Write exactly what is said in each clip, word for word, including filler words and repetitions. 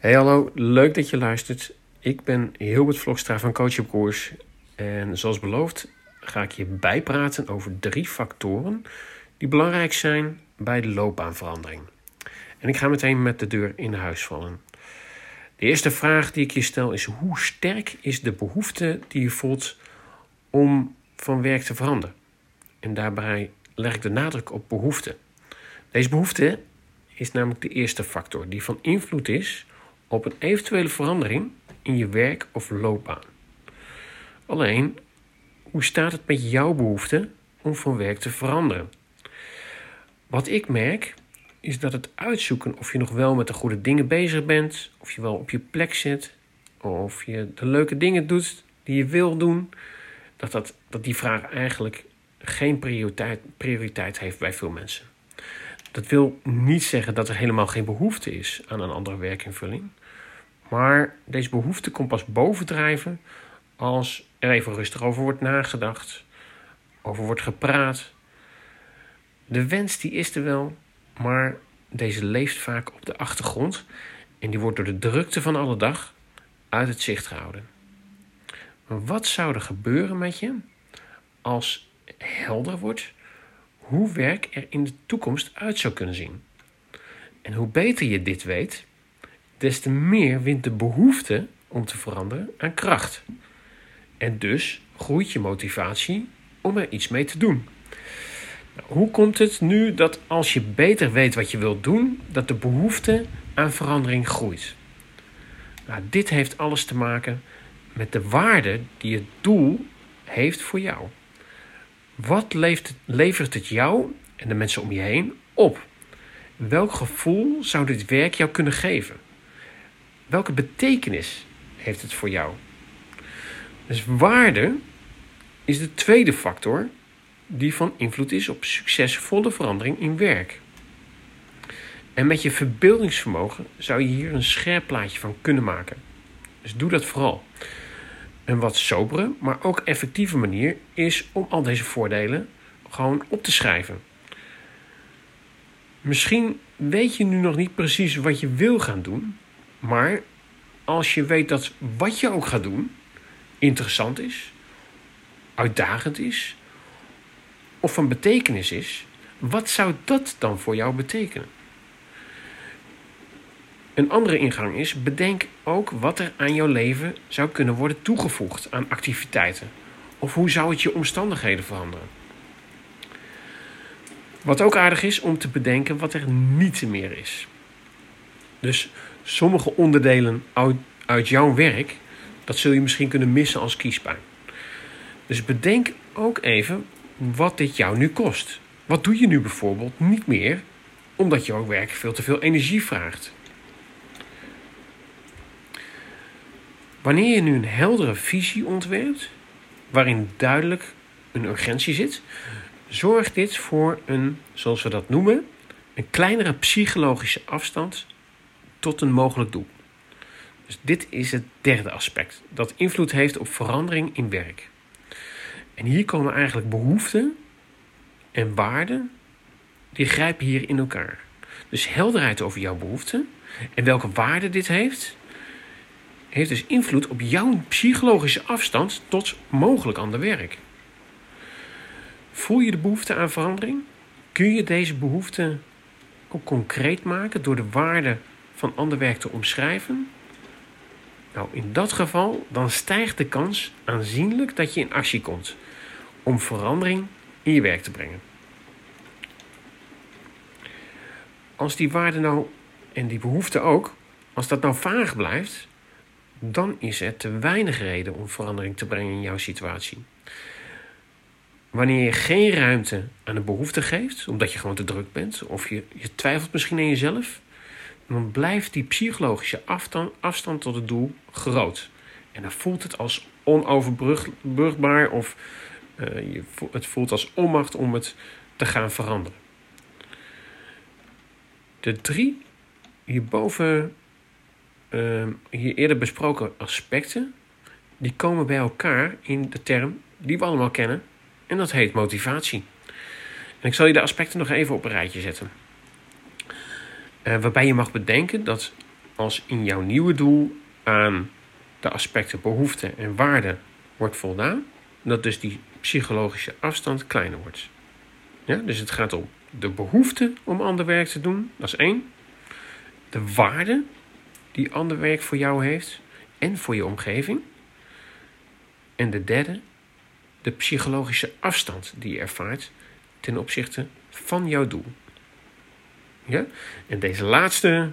Hey hallo, leuk dat je luistert. Ik ben Hilbert Vlokstra van Coach op Koers. En zoals beloofd ga ik je bijpraten over drie factoren die belangrijk zijn bij de loopbaanverandering. En ik ga meteen met de deur in huis vallen. De eerste vraag die ik je stel is: hoe sterk is de behoefte die je voelt om van werk te veranderen? En daarbij leg ik de nadruk op behoefte. Deze behoefte is namelijk de eerste factor die van invloed is op een eventuele verandering in je werk of loopbaan. Alleen, hoe staat het met jouw behoefte om van werk te veranderen? Wat ik merk is dat het uitzoeken of je nog wel met de goede dingen bezig bent, of je wel op je plek zit, of je de leuke dingen doet die je wil doen, dat, dat, dat die vraag eigenlijk geen prioriteit, prioriteit heeft bij veel mensen. Dat wil niet zeggen dat er helemaal geen behoefte is aan een andere werkinvulling. Maar deze behoefte komt pas bovendrijven als er even rustig over wordt nagedacht, over wordt gepraat. De wens die is er wel, maar deze leeft vaak op de achtergrond en die wordt door de drukte van alle dag uit het zicht gehouden. Maar wat zou er gebeuren met je als helder wordt hoe werk er in de toekomst uit zou kunnen zien? En hoe beter je dit weet, des te meer wint de behoefte om te veranderen aan kracht. En dus groeit je motivatie om er iets mee te doen. Nou, hoe komt het nu dat als je beter weet wat je wilt doen, dat de behoefte aan verandering groeit? Nou, dit heeft alles te maken met de waarde die het doel heeft voor jou. Wat levert het jou en de mensen om je heen op? Welk gevoel zou dit werk jou kunnen geven? Welke betekenis heeft het voor jou? Dus waarde is de tweede factor die van invloed is op succesvolle verandering in werk. En met je verbeeldingsvermogen zou je hier een scherp plaatje van kunnen maken. Dus doe dat vooral. Een wat sobere, maar ook effectieve manier is om al deze voordelen gewoon op te schrijven. Misschien weet je nu nog niet precies wat je wil gaan doen, maar als je weet dat wat je ook gaat doen interessant is, uitdagend is of van betekenis is, wat zou dat dan voor jou betekenen? Een andere ingang is: bedenk ook wat er aan jouw leven zou kunnen worden toegevoegd aan activiteiten. Of hoe zou het je omstandigheden veranderen? Wat ook aardig is om te bedenken wat er niet meer is. Dus sommige onderdelen uit, uit jouw werk, dat zul je misschien kunnen missen als kiespijn. Dus bedenk ook even wat dit jou nu kost. Wat doe je nu bijvoorbeeld niet meer, omdat jouw werk veel te veel energie vraagt? Wanneer je nu een heldere visie ontwerpt, waarin duidelijk een urgentie zit, zorgt dit voor een, zoals we dat noemen, een kleinere psychologische afstand tot een mogelijk doel. Dus dit is het derde aspect, dat invloed heeft op verandering in werk. En hier komen eigenlijk behoeften en waarden, die grijpen hier in elkaar. Dus helderheid over jouw behoeften en welke waarde dit heeft, heeft dus invloed op jouw psychologische afstand tot mogelijk ander werk. Voel je de behoefte aan verandering? Kun je deze behoefte ook concreet maken door de waarde van ander werk te omschrijven? Nou, in dat geval dan stijgt de kans aanzienlijk dat je in actie komt om verandering in je werk te brengen. Als die waarde nou en die behoefte ook, als dat nou vaag blijft, dan is er te weinig reden om verandering te brengen in jouw situatie. Wanneer je geen ruimte aan de behoefte geeft, omdat je gewoon te druk bent, of je, je twijfelt misschien aan jezelf, dan blijft die psychologische afstand, afstand tot het doel groot. En dan voelt het als onoverbrugbaar of uh, je, het voelt als onmacht om het te gaan veranderen. De drie hierboven uh, hier eerder besproken aspecten, die komen bij elkaar in de term die we allemaal kennen, en dat heet motivatie. En ik zal je de aspecten nog even op een rijtje zetten. Uh, waarbij je mag bedenken dat als in jouw nieuwe doel aan de aspecten behoeften en waarden wordt voldaan, dat dus die psychologische afstand kleiner wordt. Ja, dus het gaat om de behoefte om ander werk te doen, dat is één. De waarde die ander werk voor jou heeft en voor je omgeving. En de derde, de psychologische afstand die je ervaart ten opzichte van jouw doel. Ja? En deze laatste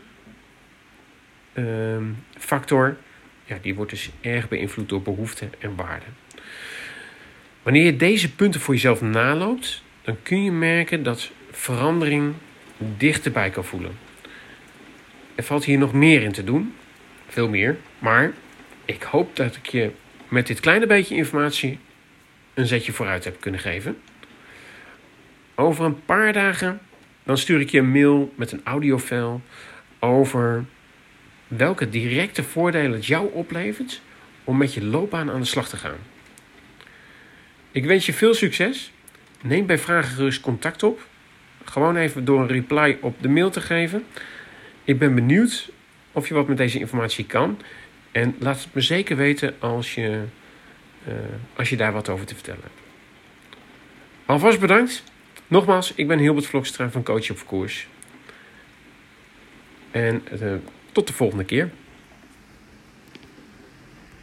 uh, factor, ja, die wordt dus erg beïnvloed door behoeften en waarden. Wanneer je deze punten voor jezelf naloopt, dan kun je merken dat verandering dichterbij kan voelen. Er valt hier nog meer in te doen, veel meer, maar ik hoop dat ik je met dit kleine beetje informatie een zetje vooruit heb kunnen geven. Over een paar dagen dan stuur ik je een mail met een audiofile over welke directe voordelen het jou oplevert om met je loopbaan aan de slag te gaan. Ik wens je veel succes. Neem bij vragen gerust contact op. Gewoon even door een reply op de mail te geven. Ik ben benieuwd of je wat met deze informatie kan. En laat het me zeker weten als je, uh, als je daar wat over te vertellen hebt. Alvast bedankt. Nogmaals, ik ben Hilbert Vlokstra van Coach op Koers. En uh, tot de volgende keer.